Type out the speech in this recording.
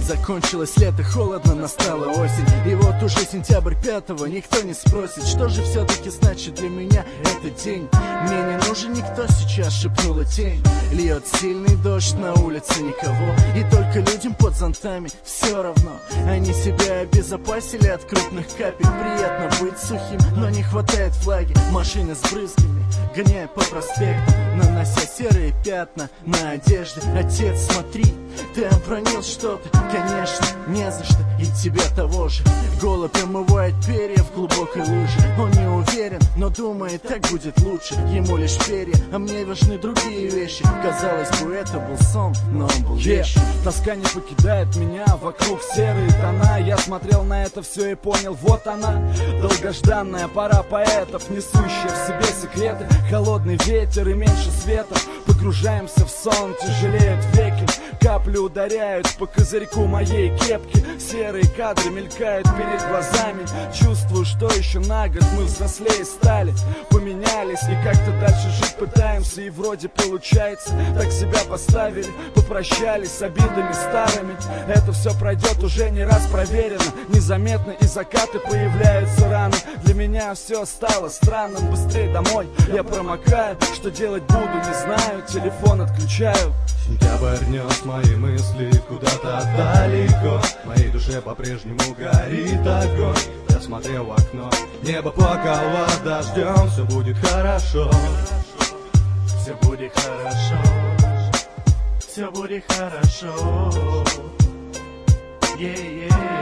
Закончилось лето, холодно, настала осень. И вот уже сентябрь 5-го, никто не спросит, что же все-таки значит для меня этот день. Мне не нужен никто сейчас, шепнула тень. Льет сильный дождь, на улице никого, и только людям под зонтами все равно. Они себя обезопасили от крупных капель. Приятно быть сухим, но не хватает влаги. Машины с брызгами гоняют по проспекту, нанося серые пятна на одежде. Отец, смотри, ты обронил что-то. Конечно, не за что, и тебе того же. Голубь омывает перья в глубокой луже. Он не уверен, но думает, так будет лучше. Ему лишь перья, а мне важны другие вещи. Казалось бы, это был сон, но он был вещь. Тоска не покидает меня, вокруг серые тона. Я смотрел на это все и понял, вот она, долгожданная пора поэтов, несущая в себе секреты. Холодный ветер и меньше света. Погружаемся в сон, тяжелеют веки. Капли ударяют по козырьку моей кепки. Серые кадры мелькают перед глазами. Чувствую, что еще на год мы взрослее стали, поменялись и как-то дальше жить пытаемся. И вроде получается, так себя поставили. Попрощались с обидами старыми. Это все пройдет, уже не раз проверено. Незаметно и закаты появляются рано. Для меня все стало странным, быстрее домой. Я промокаю, что делать буду, не знаю. Телефон отключаю. Сентябрь нес мои мысли куда-то далеко. В моей душе по-прежнему горит огонь. Я смотрел в окно, небо плакало дождем. Все будет хорошо, все будет хорошо, все будет хорошо. Yeah, yeah.